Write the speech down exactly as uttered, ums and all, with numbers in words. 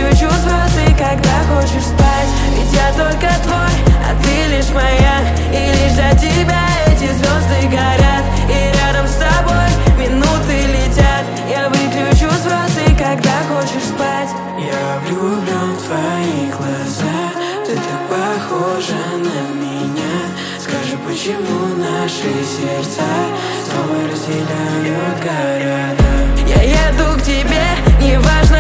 выключу звезды, когда хочешь спать. Ведь я только твой, а ты лишь моя. И лишь для тебя эти звезды горят. И рядом с тобой минуты летят. Я выключу звезды, когда хочешь спать. Я влюблен в твои глаза. Ты так похожа на меня. Скажи, почему наши сердца снова разделяют города? Я еду к тебе, неважно